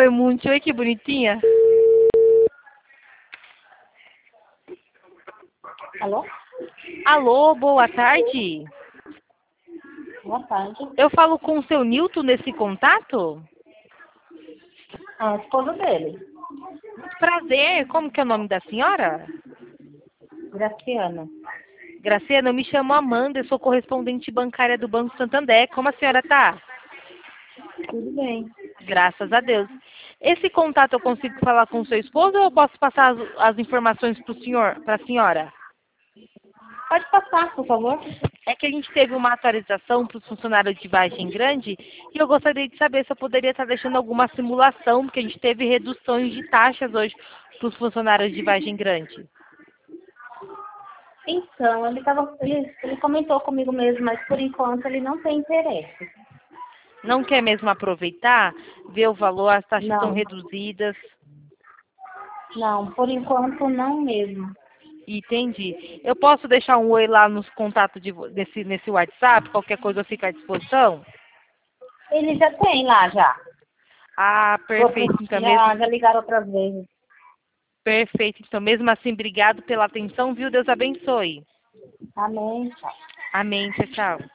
é muito. Oi, que bonitinha. Alô? Alô, boa tarde. Boa tarde. Eu falo com o seu Nilton nesse contato? A esposa dele, Prazer, como que é o nome da senhora? Graciana. Graciana, eu me chamo Amanda, eu sou correspondente bancária do Banco Santander. Como a senhora tá? Tudo bem. Graças a Deus. Esse contato eu consigo falar com o seu esposo ou eu posso passar as informações para a senhora? Pode passar, por favor? É que a gente teve uma atualização para os funcionários de Vargem Grande e eu gostaria de saber se eu poderia estar deixando alguma simulação, porque a gente teve reduções de taxas hoje para os funcionários de Vargem Grande. Então, ele comentou comigo mesmo, mas por enquanto ele não tem interesse. Não quer mesmo aproveitar, ver o valor, as taxas estão Não, reduzidas. não, por enquanto não mesmo. Entendi. Eu posso deixar um oi lá nos contatos nesse WhatsApp, qualquer coisa eu fico à disposição? Ele já tem lá já. Ah, perfeito. Então mesmo, Já ligaram outras vezes. perfeito. Então mesmo assim, obrigado pela atenção, viu? Deus abençoe. Amém. Tchau. Amém. Tchau, tchau.